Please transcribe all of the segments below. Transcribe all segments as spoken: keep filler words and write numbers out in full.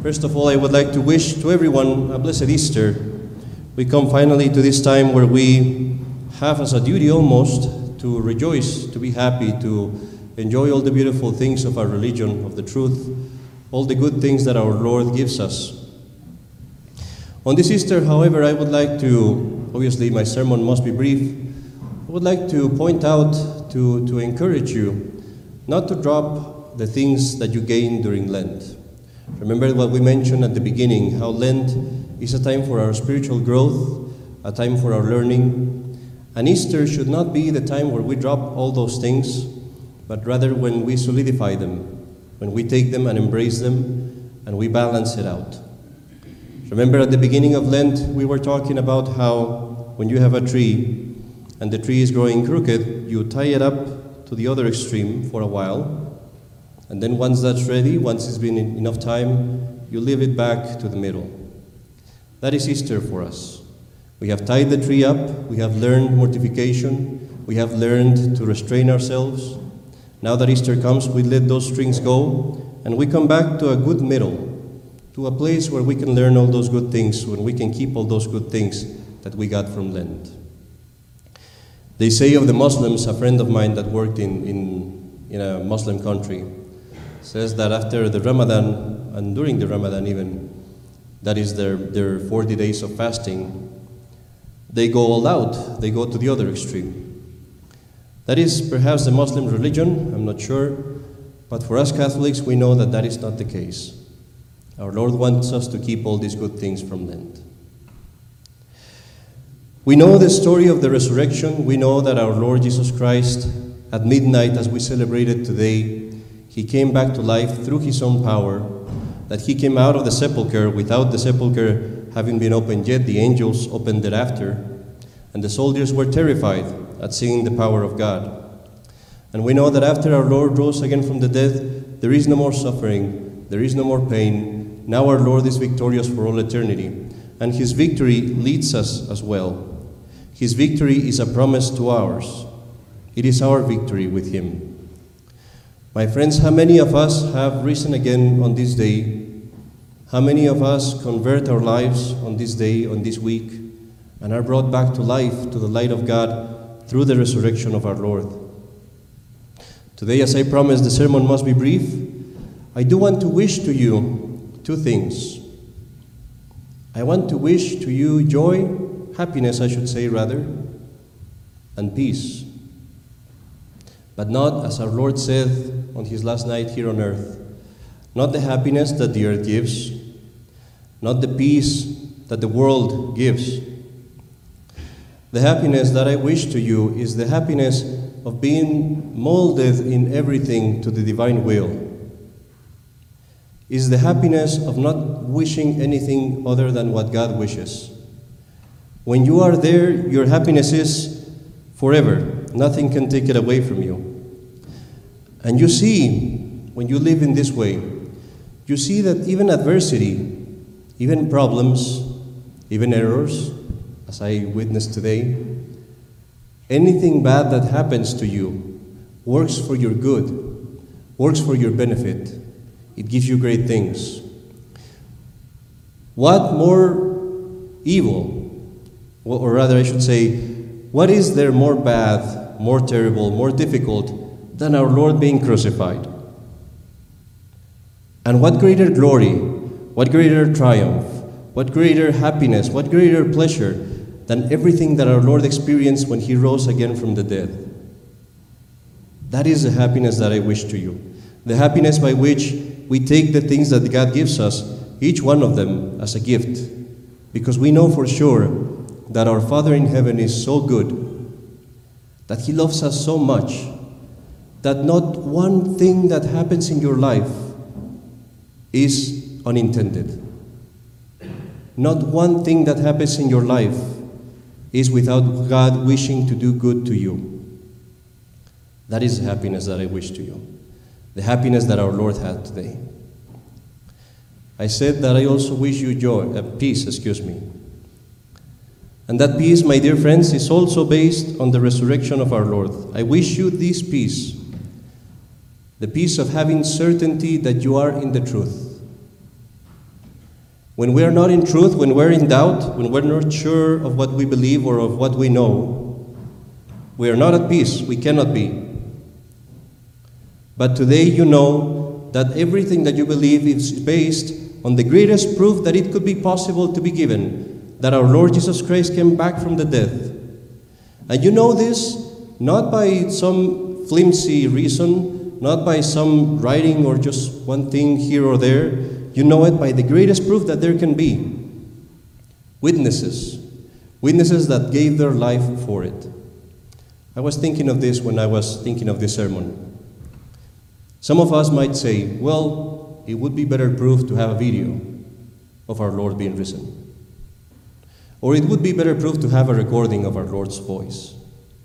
First of all, I would like to wish to everyone a blessed Easter. We come finally to this time where we have as a duty almost to rejoice, to be happy, to enjoy all the beautiful things of our religion, of the truth, all the good things that our Lord gives us. On this Easter, however, I would like to, obviously my sermon must be brief, I would like to point out, to, to encourage you, not to drop the things that you gained during Lent. Remember what we mentioned at the beginning, how Lent is a time for our spiritual growth, a time for our learning. And Easter should not be the time where we drop all those things, but rather when we solidify them, when we take them and embrace them, and we balance it out. Remember at the beginning of Lent, we were talking about how when you have a tree, and the tree is growing crooked, you tie it up to the other extreme for a while, and then once that's ready, once it's been enough time, you leave it back to the middle. That is Easter for us. We have tied the tree up, we have learned mortification, we have learned to restrain ourselves. Now that Easter comes, we let those strings go, and we come back to a good middle, to a place where we can learn all those good things, when we can keep all those good things that we got from Lent. They say of the Muslims, a friend of mine that worked in, in, in a Muslim country, says that after the Ramadan, and during the Ramadan even, that is their, their forty days of fasting, they go all out, they go to the other extreme. That is perhaps the Muslim religion, I'm not sure, but for us Catholics, we know that that is not the case. Our Lord wants us to keep all these good things from Lent. We know the story of the resurrection. We know that our Lord Jesus Christ, at midnight as we celebrated today, He came back to life through His own power, that He came out of the sepulchre without the sepulchre having been opened yet. The angels opened it after, and the soldiers were terrified at seeing the power of God. And we know that after our Lord rose again from the dead, there is no more suffering, there is no more pain. Now our Lord is victorious for all eternity, and His victory leads us as well. His victory is a promise to ours. It is our victory with Him. My friends, how many of us have risen again on this day? How many of us convert our lives on this day, on this week, and are brought back to life, to the light of God, through the resurrection of our Lord? Today, as I promised, the sermon must be brief. I do want to wish to you two things. I want to wish to you joy, happiness, I should say rather, and peace. But not, as our Lord said on His last night here on earth, not the happiness that the earth gives, not the peace that the world gives. The happiness that I wish to you is the happiness of being molded in everything to the divine will. Is the happiness of not wishing anything other than what God wishes. When you are there, your happiness is forever. Nothing can take it away from you. And you see, when you live in this way, you see that even adversity, even problems, even errors, as I witnessed today, anything bad that happens to you works for your good, works for your benefit. It gives you great things. What more evil, or rather I should say, what is there more bad, more terrible, more difficult than our Lord being crucified? And what greater glory, what greater triumph, what greater happiness, what greater pleasure than everything that our Lord experienced when He rose again from the dead? That is the happiness that I wish to you. The happiness by which we take the things that God gives us, each one of them, as a gift. Because we know for sure that our Father in heaven is so good, that He loves us so much, that not one thing that happens in your life is unintended. Not one thing that happens in your life is without God wishing to do good to you. That is the happiness that I wish to you. The happiness that our Lord had today. I said that I also wish you joy, uh, peace, excuse me. And that peace, my dear friends, is also based on the resurrection of our Lord. I wish you this peace, the peace of having certainty that you are in the truth, When we are not in truth, when we're in doubt, when we're not sure of what we believe or of what we know, we are not at peace. We cannot be. But today you know that everything that you believe is based on the greatest proof that it could be possible to be given, that our Lord Jesus Christ came back from the dead. And you know this not by some flimsy reason, not by some writing or just one thing here or there. You know it by the greatest proof that there can be. Witnesses. Witnesses that gave their life for it. I was thinking of this when I was thinking of this sermon. Some of us might say, well, it would be better proof to have a video of our Lord being risen. Or it would be better proof to have a recording of our Lord's voice.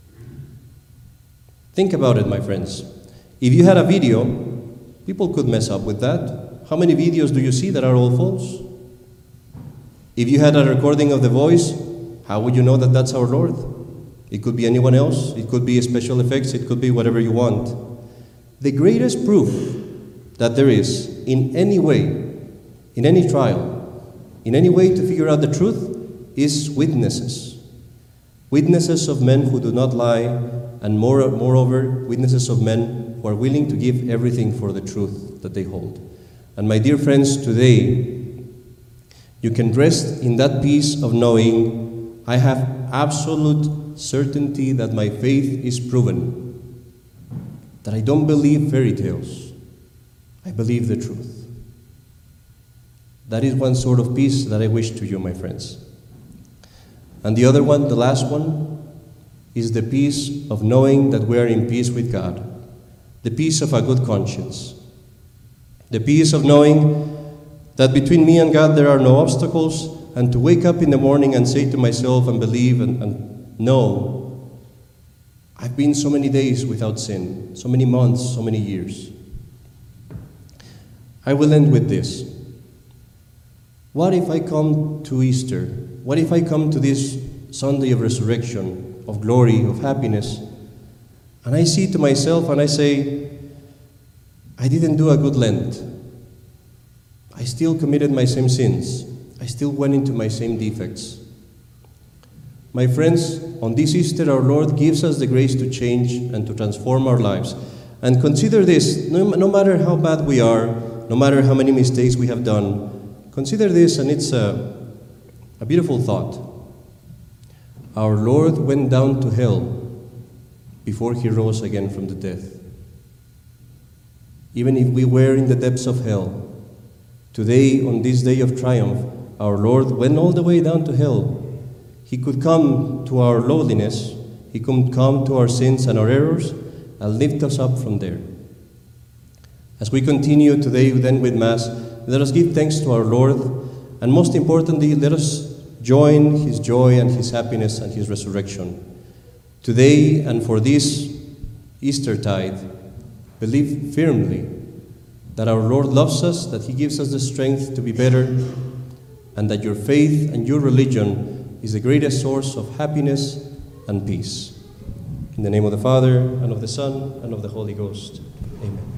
Think about it, my friends. If you had a video, people could mess up with that. How many videos do you see that are all false? If you had a recording of the voice, how would you know that that's our Lord? It could be anyone else. It could be special effects. It could be whatever you want. The greatest proof that there is in any way, in any trial, in any way to figure out the truth is witnesses. Witnesses of men who do not lie, and more, moreover, witnesses of men who are willing to give everything for the truth that they hold. And my dear friends, today, you can rest in that peace of knowing I have absolute certainty that my faith is proven, that I don't believe fairy tales, I believe the truth. That is one sort of peace that I wish to you, my friends. And the other one, the last one, is the peace of knowing that we are in peace with God, the peace of a good conscience, the peace of knowing that between me and God there are no obstacles, and to wake up in the morning and say to myself and believe and, and know, I've been so many days without sin, so many months, so many years. I will end with this. What if I come to Easter? What if I come to this Sunday of resurrection, of glory, of happiness, and I see to myself and I say, I didn't do a good Lent. I still committed my same sins. I still went into my same defects. My friends, on this Easter, our Lord gives us the grace to change and to transform our lives. And consider this, no, no matter how bad we are, no matter how many mistakes we have done, consider this, and it's a, a beautiful thought. Our Lord went down to hell before he rose again from the dead. Even if we were in the depths of hell, today, on this day of triumph, our Lord went all the way down to hell. He could come to our lowliness, he could come to our sins and our errors, and lift us up from there. As we continue today then with Mass, let us give thanks to our Lord, and most importantly, let us join his joy and his happiness and his resurrection. Today and for this Eastertide, believe firmly that our Lord loves us, that he gives us the strength to be better, and that your faith and your religion is the greatest source of happiness and peace. In the name of the Father, and of the Son, and of the Holy Ghost. Amen.